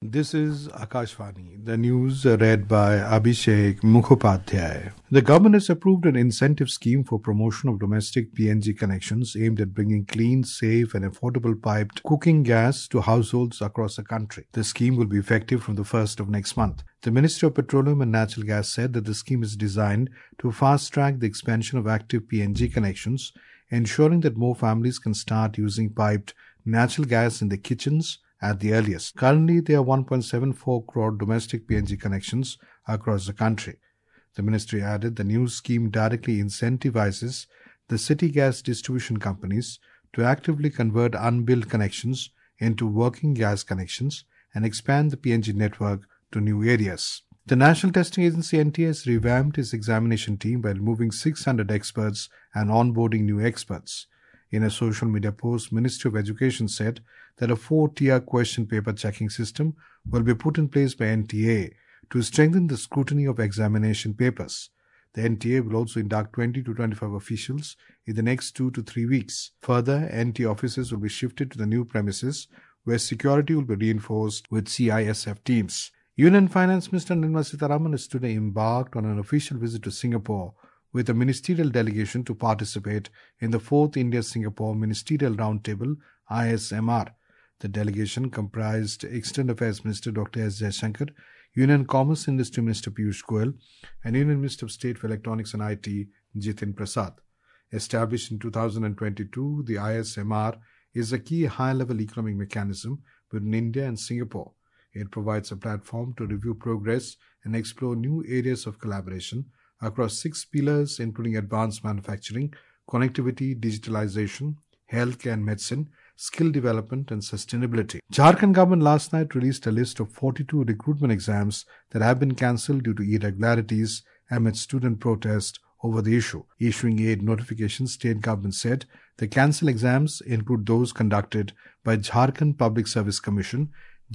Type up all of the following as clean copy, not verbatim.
This is Akashvani, the news read by Abhishek Mukhopadhyay. The government has approved an incentive scheme for promotion of domestic PNG connections aimed at bringing clean, safe and affordable piped cooking gas to households across the country. The scheme will be effective from the 1st of next month. The Ministry of Petroleum and Natural Gas said that the scheme is designed to fast-track the expansion of active PNG connections, ensuring that more families can start using piped natural gas in their kitchens at the earliest. Currently, there are 1.74 crore domestic PNG connections across the country. The ministry added the new scheme directly incentivizes the city gas distribution companies to actively convert unbilled connections into working gas connections and expand the PNG network to new areas. The National Testing Agency NTA has revamped its examination team by removing 600 experts and onboarding new experts. In a social media post, Ministry of Education said that a 4-tier question paper checking system will be put in place by NTA to strengthen the scrutiny of examination papers. The NTA will also induct 20 to 25 officials in the next 2 to 3 weeks. Further, NTA officers will be shifted to the new premises where security will be reinforced with CISF teams. Union Finance Minister Nirmala Sitharaman has today embarked on an official visit to Singapore with a ministerial delegation to participate in the 4th India-Singapore Ministerial Roundtable ISMR. The delegation comprised External Affairs Minister Dr. S. Jaishankar, Union Commerce Industry Minister Piyush Goyal, and Union Minister of State for Electronics and IT Jitin Prasad. Established in 2022, the ISMR is a key high-level economic mechanism between India and Singapore. It provides a platform to review progress and explore new areas of collaboration across 6 pillars including advanced manufacturing, connectivity, digitalization, healthcare and medicine, skill development and sustainability. Jharkhand government last night released a list of 42 recruitment exams that have been cancelled due to irregularities amid student protest over the issue. Issuing aid notifications, state government said the cancelled exams include those conducted by Jharkhand Public Service Commission,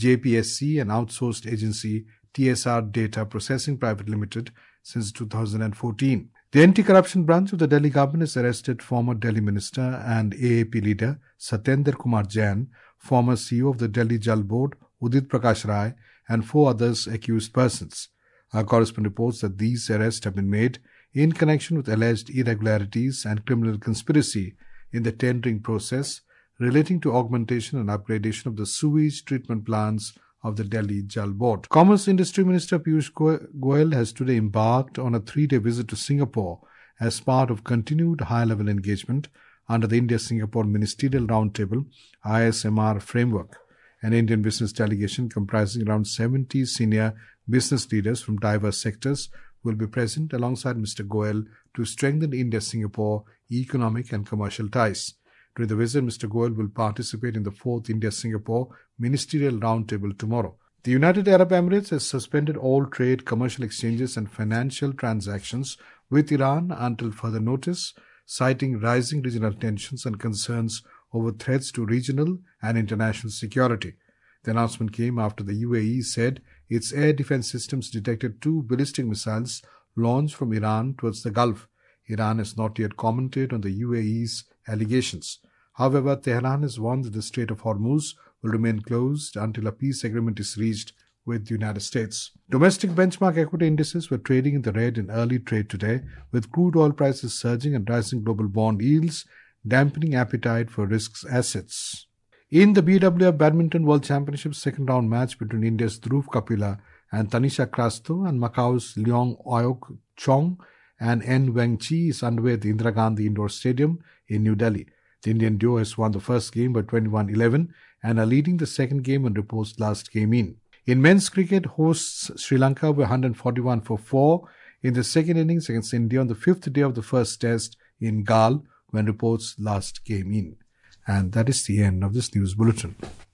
JPSC and outsourced agency TSR Data Processing Private Limited since 2014. The anti-corruption branch of the Delhi government has arrested former Delhi minister and AAP leader Satyendra Kumar Jain, former CEO of the Delhi Jal Board Udit Prakash Rai, and 4 others accused persons. Our correspondent reports that these arrests have been made in connection with alleged irregularities and criminal conspiracy in the tendering process relating to augmentation and upgradation of the sewage treatment plants of the Delhi Jal Board. Commerce Industry Minister Piyush Goyal has today embarked on a 3-day visit to Singapore as part of continued high-level engagement under the India-Singapore Ministerial Roundtable ISMR framework. An Indian business delegation comprising around 70 senior business leaders from diverse sectors will be present alongside Mr. Goyal to strengthen India-Singapore economic and commercial ties. During the visit, Mr. Goyal will participate in the 4th India-Singapore Ministerial Roundtable tomorrow. The United Arab Emirates has suspended all trade, commercial exchanges and financial transactions with Iran until further notice, citing rising regional tensions and concerns over threats to regional and international security. The announcement came after the UAE said its air defense systems detected 2 ballistic missiles launched from Iran towards the Gulf. Iran has not yet commented on the UAE's allegations. However, Tehran has warned that the Strait of Hormuz will remain closed until a peace agreement is reached with the United States. Domestic benchmark equity indices were trading in the red in early trade today, with crude oil prices surging and rising global bond yields dampening appetite for risk assets. In the BWF Badminton World Championship second round match between India's Dhruv Kapila and Tanisha Crasto and Macau's Leong Ayok Chong and N. Weng Chi is underway at the Indira Gandhi Indoor Stadium in New Delhi. The Indian duo has won the first game by 21-11 and are leading the second game when reports last came in. In men's cricket, hosts Sri Lanka were 141 for 4 in the second innings against India on the 5th day of the first test in Galle when reports last came in. And that is the end of this news bulletin.